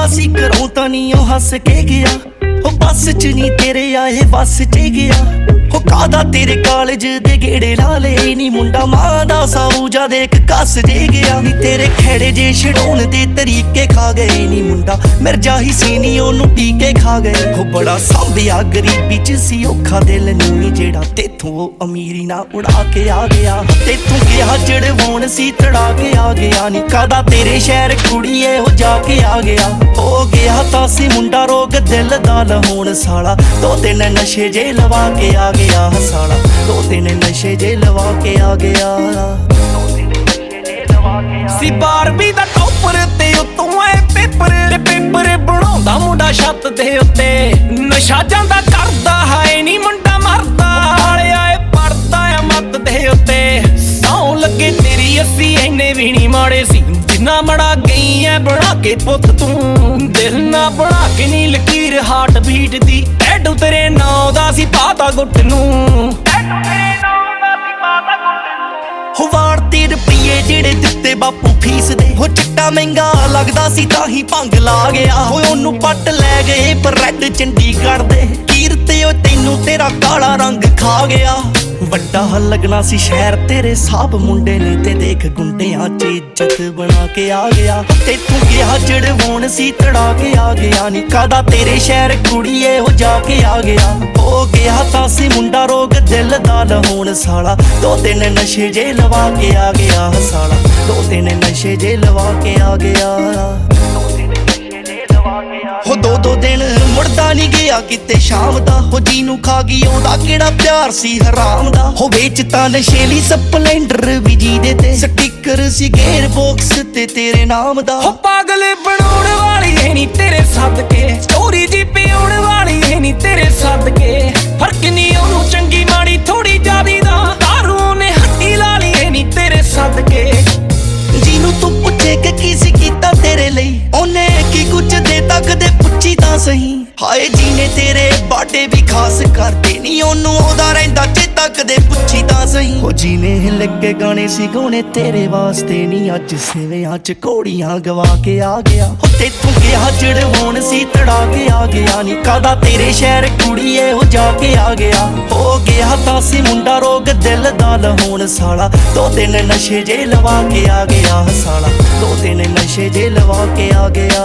ਸੀ ਘਰੋਂ ਤਾਂ ਨੀ ਉਹ ਹੱਸ ਕੇ ਗਿਆ। ਉਹ ਬੱਸ ਚ ਨੀ ਤੇਰੇ ਆਏ ਬੱਸ ਚ ਗਿਆ। ਉਹ ਕਾਦਾ ਤੇਰੇ ਕਾਲਜ ਦੇ ਗੇੜੇ ਲਾ ਲਏ ਨੀ ਮੁੰਡਾ ਮਾਂ ਦਾ ਸਾਊ ਜਾ ਦੇਖ ਕੱਸ ਜੇ ਗਿਆ। ਨੀ ਤੇਰੇ ਖੇੜੇ ਜੇ ਛਡਾਉਣ ਦੇ ਤਰੀਕੇ ਖਾ ਗਏ ਨੀ ਮੁੰਡਾ ਮਿਰਜ਼ਾ ਹੀ ਸੀ ਨੀ ਉਹਨੂੰ ਟੀਕੇ ਖਾ ਗਏ। ਉਹ ਬੜਾ ਸੰਭਿਆ ਗਰੀਬੀ ਚ ਸੀ ਔਖਾ ਦਿਲ ਨੂੰ ਨੀ ਜਿਹੜਾ ਤੇਥੋਂ ਉਹ ਅਮੀਰੀ ਨਾ ਉਡਾ ਕੇ ਆ ਗਿਆ। ਤੇਥੋਂ ਗਿਆ ਜੜਵਾਉਣ ਸੀ ਤੜਾ ਕੇ ਆ ਗਿਆ। ਨੀ ਕਾਦਾ ਤੇਰੇ ਸ਼ਹਿਰ ਕੁੜੀਏ ਉਹ ਜਾ ਕੇ ਆ ਗਿਆ। ਹੋ ਗਿਆ ਤਾਂ ਸੀ ਮੁੰਡਾ ਰੋਗ ਦਿਲ ਦਾ ਲਹੋਣ ਸਾਲਾ। 2-3 ਨਸ਼ੇ ਜੇ ਲਵਾ ਕੇ ਆ ਗਿਆ ਸਾਲਾ। 2-3 ਨਸ਼ੇ ਜੇ ਲਵਾ ਕੇ ਆ ਗਿਆ। ਸੀ 12ਵੀਂ ਦਾ ਟੌਪਰ ਤੇ ਉਤੋਂ ਐ ਪੇਪਰ ਬਣਾਉਂਦਾ ਮੁੰਡਾ ਛੱਤ ਦੇ ਉੱਤੇ। ਨਸ਼ਾ ਜਾਂਦਾ ਕਰਦਾ ਹਾਏ ਨੀ ਮੁੰਡਾ ਮਰਦਾ ਵਾਲਿਆ ਏ ਪੜਦਾ ਆ ਮੱਤ ਦੇ ਉੱਤੇ। ਸੌਂ ਲੱਗੇ ਤੇਰੀ ਅਸੀਂ ਇੰਨੇ ਵੀ ਨੀ ਮਾੜੇ ਸੀ ਜਿੰਨਾ ਮੜਾ ਗਈ ਐ ਬਣਾ ਕੇ ਪੁੱਤ ਤੂੰ। ਦਿਲ ਨਾ ਬਣਾ ਕੇ ਨੀ ਲਕੀਰ ਹਾਰਟ ਬੀਟ ਦੀ ਐਡੂ ਤੇਰੇ ਨਾਂ ਦਾ ਸੀ ਪਾਤਾ ਗੁੱਟ ਨੂੰ। ਹੋ ਵਾਰਤੀ ਰੁਪਈਏ ਜਿਹੜੇ ਦਿੱਤੇ ਬਾਪੂ ਫੀਸ ਦੇ। ਹੋ ਚਿੱਟਾ ਮਹਿੰਗਾ ਲੱਗਦਾ ਸੀ ਤਾਂ ਹੀ ਭੰਗ ਲਾ ਗਿਆ। ਹੋਏ ਉਹਨੂੰ ਪੱਟ ਲੈ ਗਏ ਪਰ ਰੈਡ ਚੰਡੀਗੜ੍ਹ ਦੇ ਕੀਰਤੇ ਉਹ ਤੈਨੂੰ ਤੇਰਾ ਕਾਲਾ ਰੰਗ ਖਾ ਗਿਆ। ਵੱਡਾ ਲੱਗਣਾ ਸੀ ਸ਼ਹਿਰ ਤੇਰੇ ਸਾਬ ਮੁੰਡੇ ਨੇ ਤੇ ਦੇਖ ਗੁੰਡਿਆਂ ਚ ਇੱਜ਼ਤ ਬਣਾ ਕੇ ਆ ਗਿਆ। ਤੇਥੋਂ ਗਿਆ ਜੜਵਾਉਣ ਸੀ ਤੜਾ ਕੇ ਆ ਗਿਆ। ਨੀ ਕਾਦਾ ਤੇਰੇ ਸ਼ਹਿਰ ਕੁੜੀਏ ਉਹ ਜਾ ਕੇ ਆ ਗਿਆ। ਹੋ ਗਿਆ ਤਾਂ ਸੀ ਮੁੰਡਾ ਰੋਗ ਦਿਲ ਦਾ ਲਹੋਣ ਸਾਲਾ। 2-3 ਨਸ਼ੇ ਜੇ ਲਵਾ ਕੇ ਆ ਗਿਆ ਸਾਲਾ। 2-3 ਨਸ਼ੇ ਜੇ ਲਵਾ ਕੇ ਆ ਗਿਆ। ਹੋ 2-2 ਦਿਨ ਮੁੜਦਾ ਨੀ ਗਿਆ ਕਿਤੇ ਸ਼ਾਮ ਦਾ। ਹੋ ਜੀ ਨੂੰ ਖਾ ਗਈ ਉਹਦਾ ਕਿਹੜਾ ਪਿਆਰ ਸੀ ਹਰਾਮ ਦਾ। ਹੋ ਵੇਚਤਾ ਨਸ਼ੇਲੀ ਸਪਲੈਂਡਰ ਵੀ ਜਿਹਦੇ ਤੇ ਸਟਿੱਕਰ ਸੀ ਗੇਅਰ ਬਾਕਸ ਤੇ ਤੇਰੇ ਨਾਮ ਦਾ। ਹੋ ਪਾਗਲ ਬਣਾਉਣ ਵਾਲੀ ਹੈ ਨੀ ਤੇਰੇ ਸਦਕੇ ਸਟੋਰੀ ਜੀ ਪਿਆਉਣ ਵਾਲੀ ਹੈ ਨੀ ਤੇਰੇ ਸਦਕੇ। ਫਰਕ ਨੀ ਉਹਨੂੰ ਚੰਗੀ ਮਾੜੀ ਥੋੜੀ ਜ਼ਿਆਦੀ ਦਾ ਦਾਰੂ ਨੇ ਹੱਟੀ ਲਾ ਲਈ ਹੈ ਨੀ ਤੇਰੇ ਸਦਕੇ। ਜਿਹਨੂੰ ਤੂੰ ਪੁੱਛੇ ਕਿ ਕੀ ਸੀ ਕੀਤਾ ਤੇਰੇ ਲਈ ਉਹਨੇ ਕੀ ਕੁਝ ਦੇ ਤੱਕ ਦੇ ਪੁੱਛੀ ਤਾਂ ਸਹੀ। ਹਾਏ ਜੀਨੇ ਤੇਰੇ ਬਾਡੇ ਵੀ ਖਾਸ ਕਰਦੇ ਨੀ ਉਹਨੂੰ ਉਹਦਾ ਰਹਿੰਦਾ ਚੇਤਾ ਕਦੇ ਪੁੱਛੀ ਤਾਂ ਸਹੀ। ਹੋ ਜੀਨੇ ਲੱਗੇ ਗਾਣੇ ਸੀ ਗਾਉਣੇ ਤੇਰੇ ਵਾਸਤੇ ਨੀ ਅੱਜ ਸਿਵਿਆਂ ਚ ਘੋੜੀਆਂ ਗਵਾ ਕੇ ਆ ਗਿਆ। ਹੋ ਤੇਥੋਂ ਗਿਆ ਜੜਵਾਉਣ ਸੀ ਤੜਾ ਕੇ ਆ ਗਿਆ। ਨੀ ਕਾਦਾ ਤੇਰੇ ਸ਼ਹਿਰ ਕੁੜੀਏ ਉਹ ਜਾ ਕੇ ਆ ਗਿਆ। ਹੋ ਗਿਆ ਤਾਂ ਸੀ ਮੁੰਡਾ ਰੋਗ ਦਿਲ ਦਾ ਲਹੋਣ ਸਾਲਾ। 2-3 ਨਸ਼ੇ ਜੇ ਲਵਾ ਕੇ ਆ ਗਿਆ ਸਾਲਾ। 2-3 ਨਸ਼ੇ ਜੇ ਲਵਾ ਕੇ ਆ ਗਿਆ।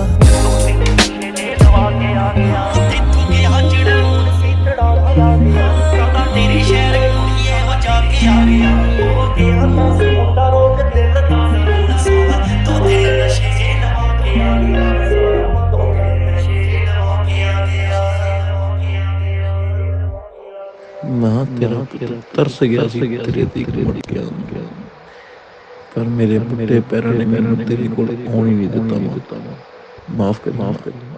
ਤੇਥੋਂ ਗਿਆ ਜੜਵਾਉਣ ਸੀ ਤੜਾ ਕੇ ਆ ਗਿਆ। ਕਾਦਾ ਤੇਰੇ ਸ਼ਹਿਰ ਕੁੜੀਏ ਉਹ ਜਾ ਕੇ ਆ ਗਿਆ। ਹੋ ਗਿਆ ਤਾਂ ਸੀ ਮੁੰਡਾ ਰੋਗ ਦਿਲ ਦਾ ਲਹੋਣ ਸਾਲਾ। 2-3 ਨਸ਼ੇ ਜੇ ਲਵਾ ਕੇ ਆ ਗਿਆ। 2-3 ਨਸ਼ੇ ਜੇ ਲਵਾ ਕੇ ਆ ਗਿਆ। ਮੈਂ ਤੇਰਾ ਤਰਸ ਗਿਆ ਸੀ ਤੇਰੇ ਦੀ ਮੁੜ ਕੇ ਪਰ ਮੇਰੇ ਬੁੱਢੇ ਪੈਰਾਂ ਨੇ ਮੈਨੂੰ ਤੇਰੇ ਕੋਲ ਆਉਣ ਹੀ ਨਹੀਂ ਦਿੱਤਾ। ਮਾਫ ਕਰ।